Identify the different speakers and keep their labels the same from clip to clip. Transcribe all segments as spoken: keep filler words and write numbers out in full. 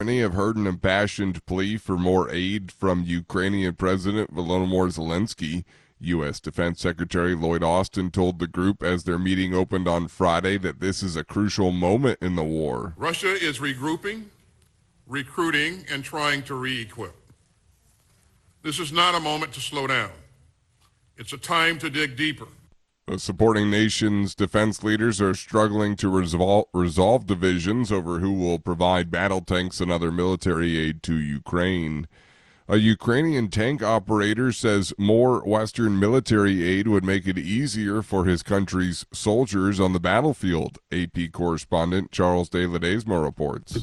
Speaker 1: Many have heard an impassioned plea for more aid from Ukrainian President Volodymyr Zelensky. U S. Defense Secretary Lloyd Austin told the group as their meeting opened on Friday that this is a crucial moment in the war.
Speaker 2: Russia is regrouping, recruiting, and trying to re-equip. This is not a moment to slow down. It's a time to dig deeper.
Speaker 1: The supporting nations' defense leaders are struggling to resolve, resolve divisions over who will provide battle tanks and other military aid to Ukraine. A Ukrainian tank operator says more Western military aid would make it easier for his country's soldiers on the battlefield. A P correspondent Charles De Ledesma reports.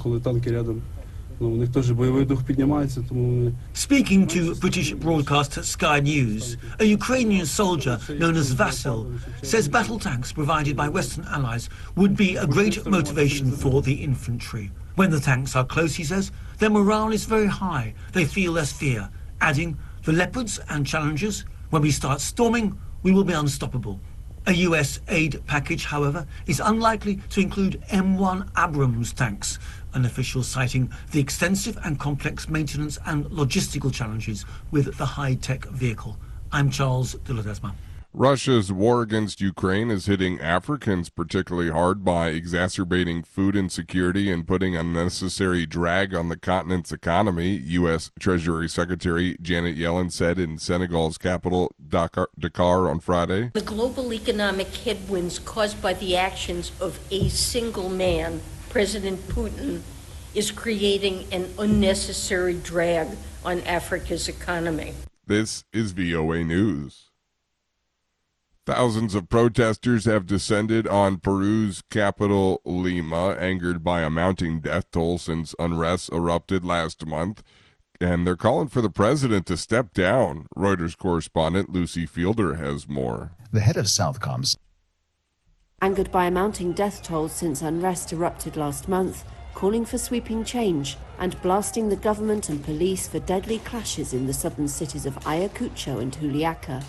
Speaker 3: Speaking to British broadcaster Sky News, a Ukrainian soldier known as Vasil says battle tanks provided by Western allies would be a great motivation for the infantry. When the tanks are close, he says, their morale is very high. They feel less fear, adding, the Leopards and Challengers, when we start storming, we will be unstoppable. A U S aid package, however, is unlikely to include M one Abrams tanks, an official citing the extensive and complex maintenance and logistical challenges with the high-tech vehicle. I'm Charles De Ledesma.
Speaker 1: Russia's war against Ukraine is hitting Africans particularly hard by exacerbating food insecurity and putting unnecessary drag on the continent's economy, U S. Treasury Secretary Janet Yellen said in Senegal's capital, Dakar, Dakar on Friday.
Speaker 4: The global economic headwinds caused by the actions of a single man, President Putin, is creating an unnecessary drag on Africa's economy.
Speaker 1: This is V O A News. Thousands of protesters have descended on Peru's capital, Lima, angered by a mounting death toll since unrest erupted last month, and they're calling for the president to step down. Reuters correspondent Lucy Fielder has more.
Speaker 5: The head of Southcom,
Speaker 6: angered by a mounting death toll since unrest erupted last month, calling for sweeping change and blasting the government and police for deadly clashes in the southern cities of Ayacucho and Juliaca.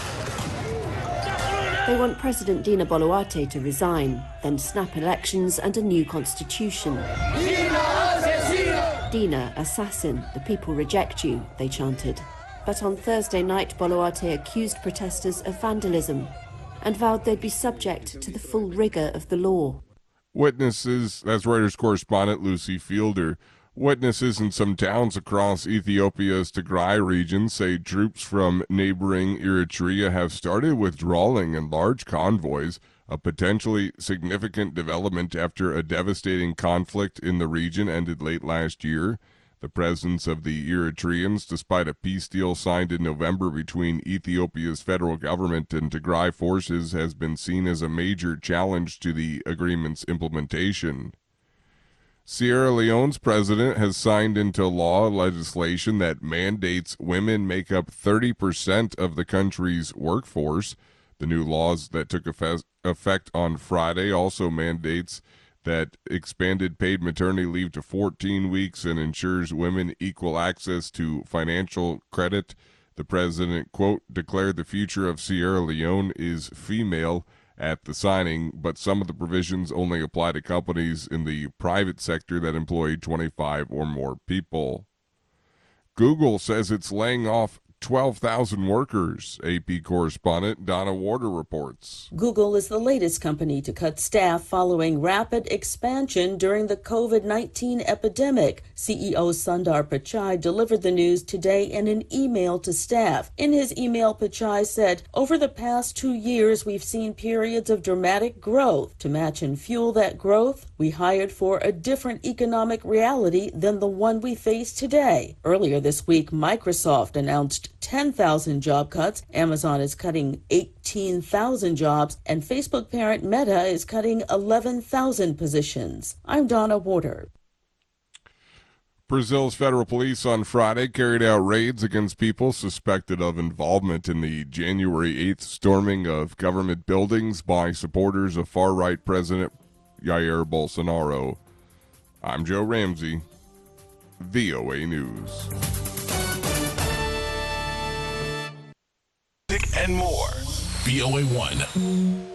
Speaker 6: They want President Dina Boluarte to resign, then snap elections and a new constitution. Dina, assassin, the people reject you, they chanted. But on Thursday night, Boluarte accused protesters of vandalism and vowed they'd be subject to the full rigor of the law.
Speaker 1: Witnesses, that's Reuters correspondent Lucy Fielder. Witnesses in some towns across Ethiopia's Tigray region say troops from neighboring Eritrea have started withdrawing in large convoys, a potentially significant development after a devastating conflict in the region ended late last year. The presence of the Eritreans, despite a peace deal signed in November between Ethiopia's federal government and Tigray forces, has been seen as a major challenge to the agreement's implementation. Sierra Leone's president has signed into law legislation that mandates women make up thirty percent of the country's workforce. The new laws that took effect on Friday also mandates that expanded paid maternity leave to fourteen weeks and ensures women equal access to financial credit. The president, quote, declared the future of Sierra Leone is female at the signing, but some of the provisions only apply to companies in the private sector that employ twenty-five or more people. Google says it's laying off twelve thousand workers, A P correspondent Donna Warder reports.
Speaker 7: Google is the latest company to cut staff following rapid expansion during the COVID nineteen epidemic. C E O Sundar Pichai delivered the news today in an email to staff. In his email, Pichai said, over the past two years, we've seen periods of dramatic growth. To match and fuel that growth, we hired for a different economic reality than the one we face today. Earlier this week, Microsoft announced ten thousand job cuts. Amazon is cutting eighteen thousand jobs, and Facebook parent Meta is cutting eleven thousand positions. I'm Donna Warder.
Speaker 1: Brazil's federal police on Friday carried out raids against people suspected of involvement in the January eighth storming of government buildings by supporters of far-right President Jair Bolsonaro. I'm Joe Ramsey, V O A News.
Speaker 8: And more. V O A one.